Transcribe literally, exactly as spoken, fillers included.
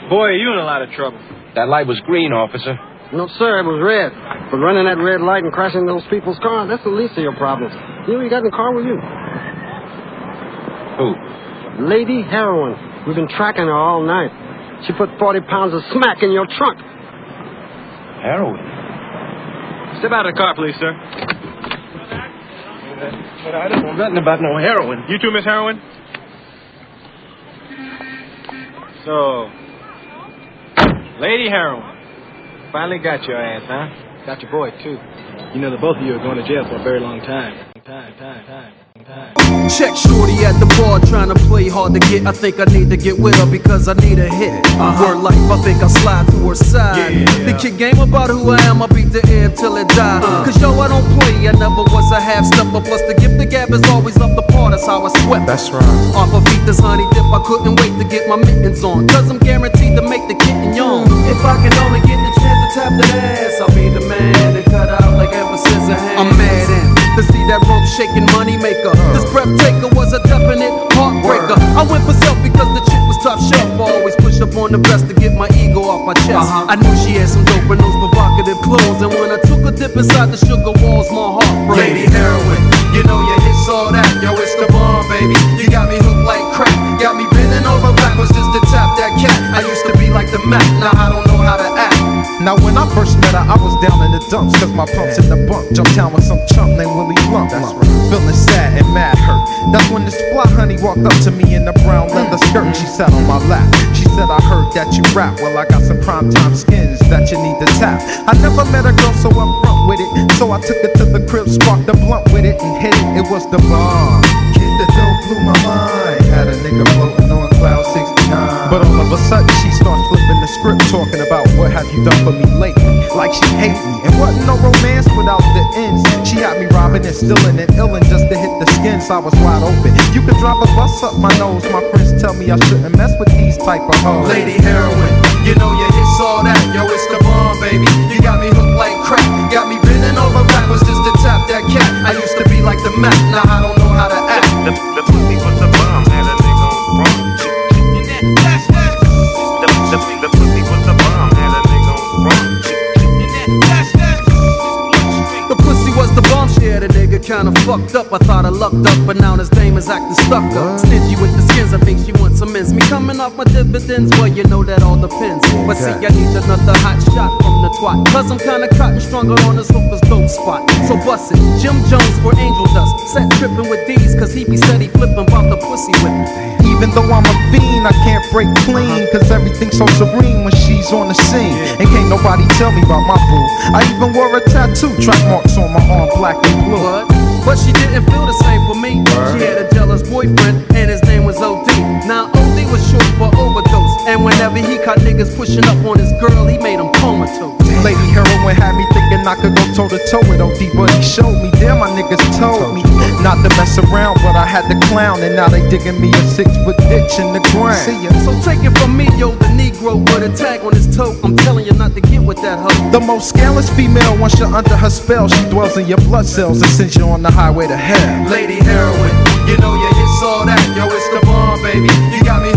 Boy, are you in a lot of trouble. That light was green, officer. No, sir, it was red. But running that red light and crashing those people's cars, that's the least of your problems. You know who you got in the car with you? Who? Lady Heroin. We've been tracking her all night. She put forty pounds of smack in your trunk. Heroin? Step out of the car, please, sir. But I don't know nothing about no heroin. You too, Miss Heroin? So, Lady Heroin. Finally got your ass, huh? Got your boy, too. You know the both of you are going to jail for a very long time. Time, time, time. Check shorty at the bar trying to play hard to get. I think I need to get with her because I need a hit. Uh-huh. Word life, I think I slide through her side. Yeah. The kid game about who I am, I beat the air till it die. Uh. Cause yo, I don't play, I never was a half stepper. Plus the gift of gab is always up the part, that's how I sweat. That's right. Off of feet this honey dip, I couldn't wait to get my mittens on. Cause I'm guaranteed to make the kitten yawn. If I can only get the chance to tap that ass, I'll be the man and cut out like ever since I had. I'm mad at to see that rump shaking money maker. This breath taker was a definite heartbreaker. I went for self because the chick was top shelf. I always push up on the best to get my ego off my chest. Uh-huh. I knew she had some dope in those provocative clothes, and when I took a dip inside the sugar walls, my heart broke. Lady Heroin, you know you hits all that. Yo, it's the bomb, baby. You got me hooked like crack. Got me bending over backwards just to tap that cat. I used to be like the Mac, now I don't know how to act. Now when I first met her, I was down in the dumps, cause my pumps in the bunk. Jumped down with some chump named Willie Lump. That's right. Feeling sad and mad hurt. That's when this fly honey walked up to me in the brown leather skirt. She sat on my lap. She said, I heard that you rap. Well, I got some primetime skins that you need to tap. I never met a girl so upfront with it, so I took her to the crib, sparked the blunt with it, and hit it. It was the bomb. Kid, the dope blew my mind. Had a nigga floating on cloud sixty-nine. But all of a sudden she starts flipping the script, talking about what have you done for me lately. Like she hate me. It wasn't no romance without the ends. She had me robbing and stealing and illin' just to hit the skins. I was wide open. You could drop a bus up my nose. My friends tell me I shouldn't mess with these type of hoes. Lady Heroin, you know you hits all that. Yo, it's the bomb, baby. You got me hooked like crack. Got me bending over backwards just to tap that cat. I used to be like the Mac, now I don't know how to act. The, the pussy was the bomb, had a nigga on wrong. The, the, the pussy was the bomb, had a nigga on wrong. The pussy was the bomb, she had a nigga kinda fucked up. I thought I lucked up, but now his name is acting stuck up. Stingy with the skins, I think she wants some ends. Me coming off my dividends, well you know that all depends. But see, I need another hot shot from the twat, cause I'm kinda cotton stronger on this hooker's dope spot. So bust it, Jim Jones for angel dust. Set tripping with these, cause he be steady flipping about the pussy whip. Even though I'm a fiend, I can't break clean, cause everything's so serene when she's on the scene. And can't nobody tell me about my boo. I even wore a tattoo, track marks on my arm, black and blue. But, but she didn't feel the same for me. She had a jealous boyfriend, and his name was O D. Now O D was short for overdose, and whenever he caught niggas pushing up on his girl, he made them comatose. Lady Heroin had me thinking I could go toe to toe with O D, but he showed me. Damn, my niggas told me not to mess around, but I had to clown, and now they digging me a six foot ditch in the ground. See ya. So take it from me, yo, the Negro with a tag on his toe. I'm telling you not to get with that hoe. The most scandalous female, once you're under her spell, she dwells in your blood cells and sends you on the highway to hell. Lady Heroin, you know you hits all that. Yo, it's the bomb, baby. You got me